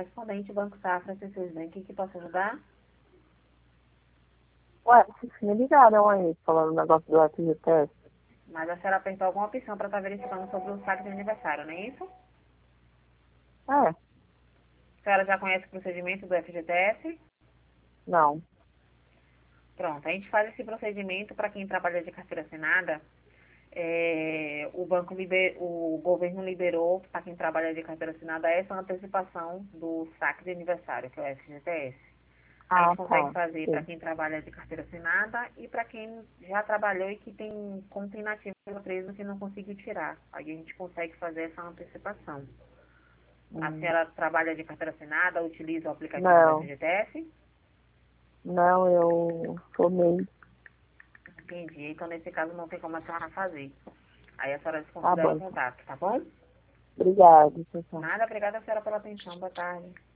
correspondente, Banco Safra, C6 Bank, que posso ajudar? Ué, vocês me ligaram aí, falando o negócio do FGTS. Mas a senhora apertou alguma opção para estar verificando sobre o saque de aniversário, não é isso? É, A senhora já conhece o procedimento do FGTS? não. Pronto, a gente faz esse procedimento para quem trabalha de carteira assinada. O governo liberou para quem trabalha de carteira assinada essa antecipação do saque de aniversário, que é o FGTS. A Ah, gente consegue tá. fazer para Sim. quem trabalha de carteira assinada e para quem já trabalhou e que tem conta inativa pela empresa que não conseguiu tirar. Aí a gente consegue fazer essa antecipação. A Hum. senhora trabalha de carteira assinada, utiliza o aplicativo do Não, FGTS? não, eu formei. Entendi. Então, nesse caso, não tem como a senhora fazer. Aí a senhora Tá desconsidera o bom. contato, tá bom? Obrigada, pessoal. Nada, obrigada a senhora pela atenção. Boa tarde.